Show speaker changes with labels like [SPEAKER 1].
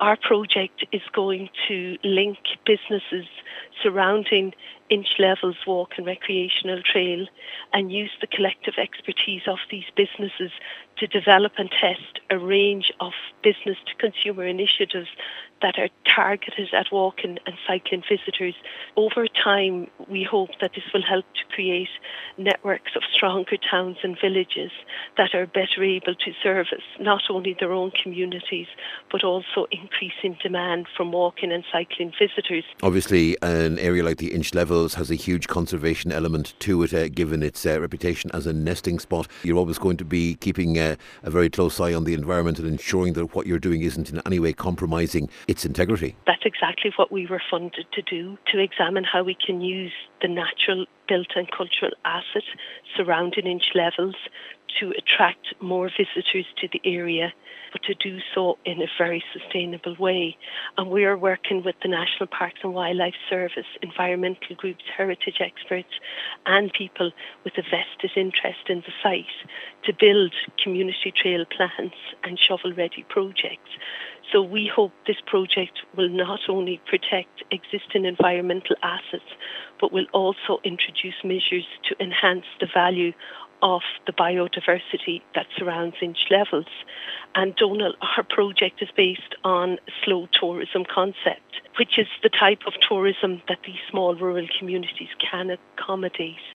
[SPEAKER 1] Our project is going to link businesses surrounding Inch-Levels Walk and Recreational Trail and use the collective expertise of these businesses to develop and test a range of business-to-consumer initiatives that are targeted at walking and cycling visitors. Over time, we hope that this will help to create networks of stronger towns and villages that are better able to service not only their own communities, but also increasing demand from walking and cycling visitors.
[SPEAKER 2] Obviously, an area like the Inch-Levels has a huge conservation element to it, given its reputation as a nesting spot. You're always going to be keeping a very close eye on the environment and ensuring that what you're doing isn't in any way compromising its integrity.
[SPEAKER 1] That's exactly what we were funded to do, to examine how we can use the natural built and cultural asset surrounding Inch-Levels to attract more visitors to the area, but to do so in a very sustainable way. And we are working with the National Parks and Wildlife Service, environmental groups, heritage experts and people with a vested interest in the site to build community trail plans and shovel-ready projects. So we hope this project will not only protect existing environmental assets, but will also introduce measures to enhance the value of the biodiversity that surrounds Inch-Levels. And Donal, our project is based on a slow tourism concept, which is the type of tourism that these small rural communities can accommodate.